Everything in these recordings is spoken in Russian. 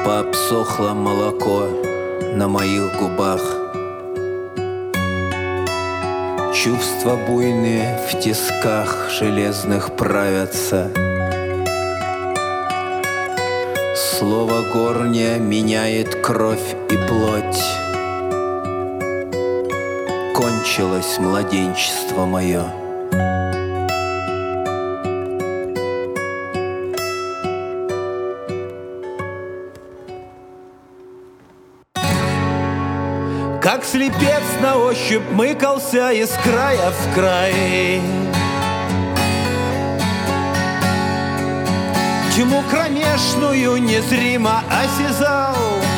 Пообсохло молоко на моих губах. Чувства буйные в тисках железных правятся. Слово горнее меняет кровь и плоть. Кончилось младенчество мое. Как слепец на ощупь мыкался из края в край. Тьму кромешную незримо осязал,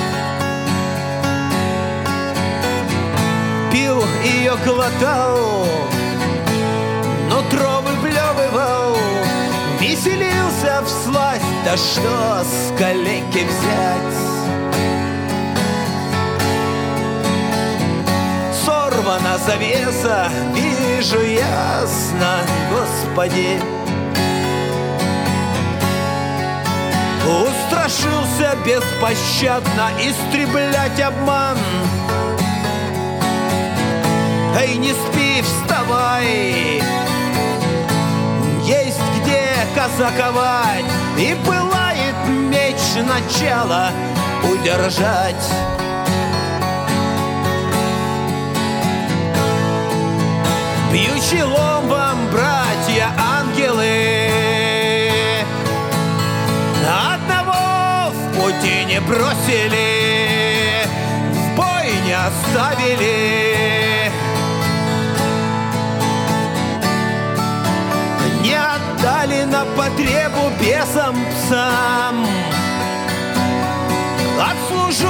пил ее, глотал, нутро выблевывал, веселился всласть. Да что с калеки взять? Сорвана завеса, вижу ясно, Господи. Устрашился беспощадно истреблять обман. Эй, не спи, вставай, есть где казаковать, и пылает меч начала удержать. Бьючи ломбом, братья ангелы, одного в пути не бросили, в бой не оставили, не отдали на потребу бесам, псам. Отслужу,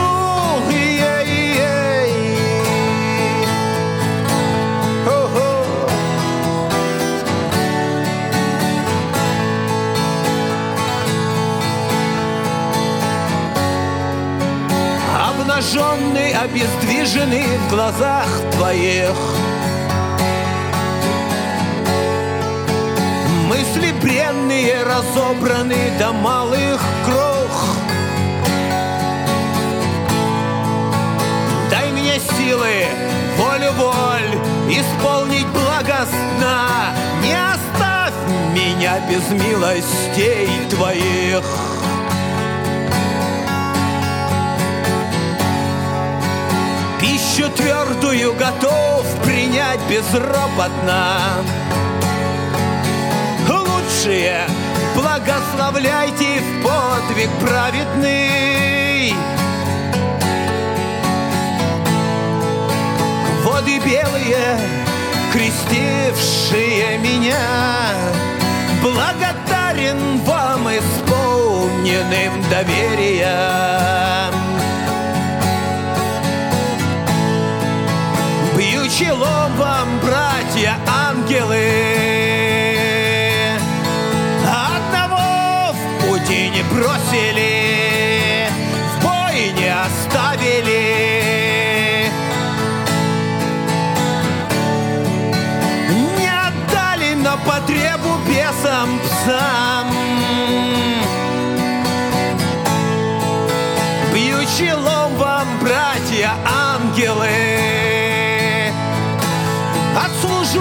обнаженный, обездвиженный в глазах твоих. Мысли бренные разобраны до малых крох. Дай мне силы, волю воль исполнить благостно. Не оставь меня без милостей твоих. Пищу твердую готов принять безропотно. Лучшие благословляйте в подвиг праведный. Воды белые, крестившие меня, благодарен вам исполненным доверием. Бьючи ломбом, братья ангелы, одного в пути не бросили, в бой не оставили, не отдали на потребу бесам, псам. Бьючи ломбом, братья ангелы, отслужу,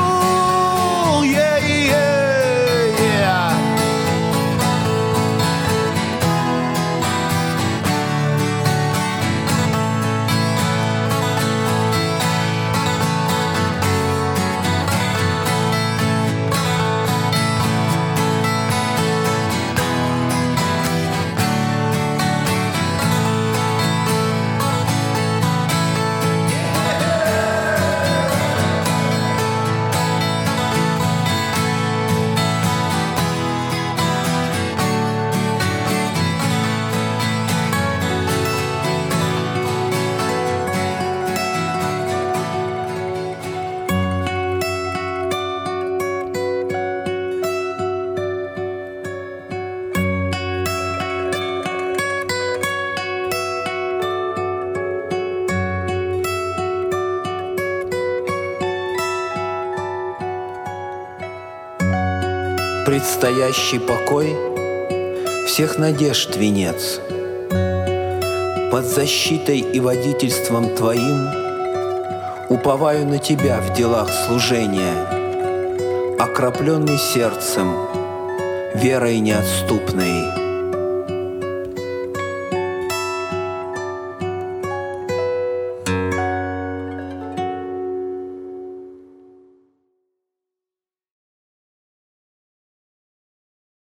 Предстоящий покой всех надежд венец. Под защитой и водительством Твоим уповаю на Тебя в делах служения, окропленный сердцем, верой неотступной.